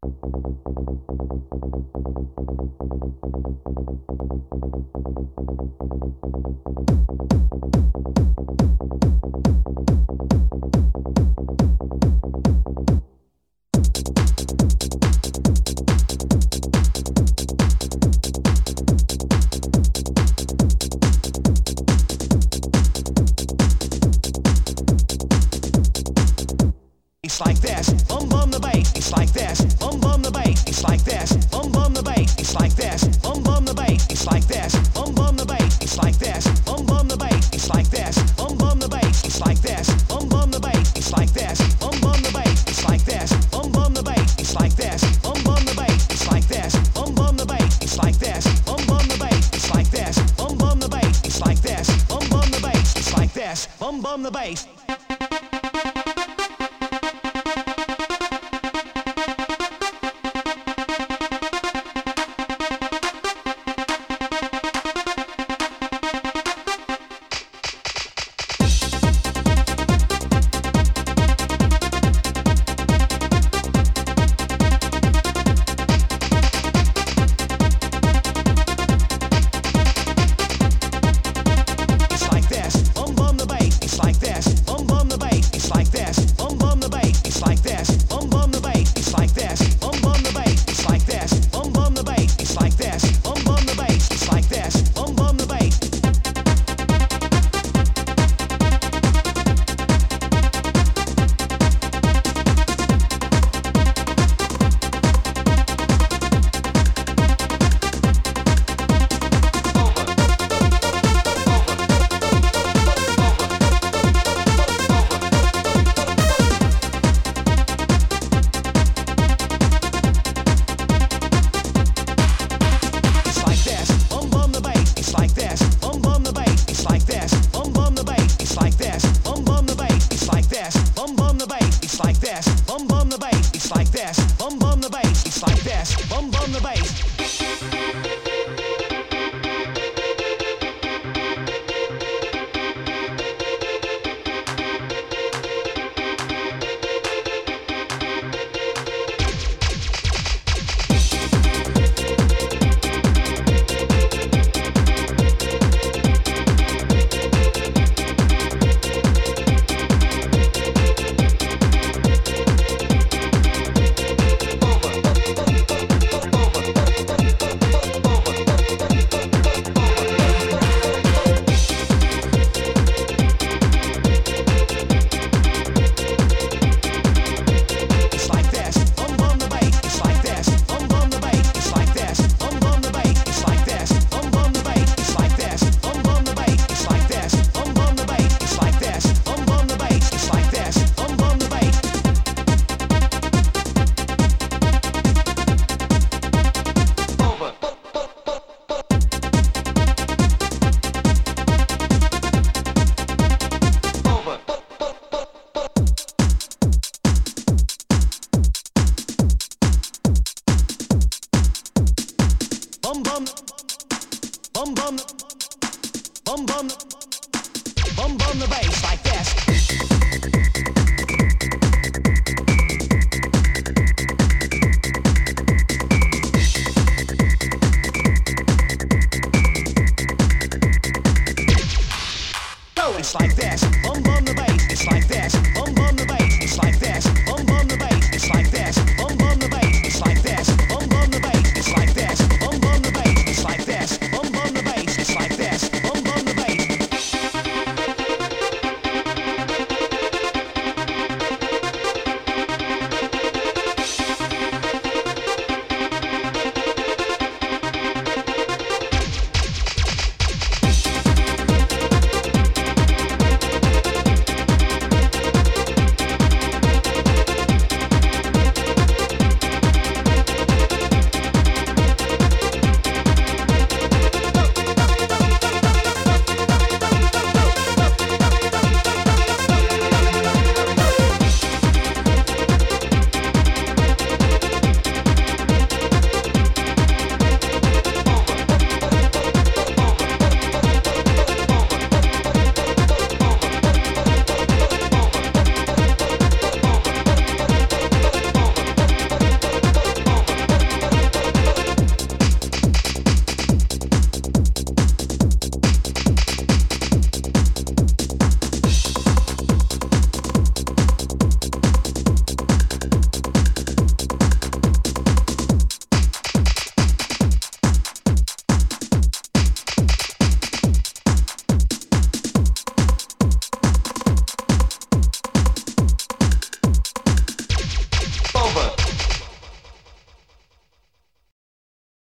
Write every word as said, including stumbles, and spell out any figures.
It's like this, bum bum the bass. It's like this, bum bum the bass. It's like this, bum bum the bass. It's like this, bum bum the bass. It's like this, bum bum the bass. It's like this, bum bum the bass. It's like this, bum bum the bass. It's like this, bum bum the bass. It's like this, bum bum the bass. It's like this, bum bum the bass. It's like this, bum bum the bass. It's like this, bum bum the bass. It's like this, bum bum the bass. It's like this, bum bum the bass. It's like this, bum bum the bass. It's like this, bum bum the bass. Bum bum, bum bum the bass like this.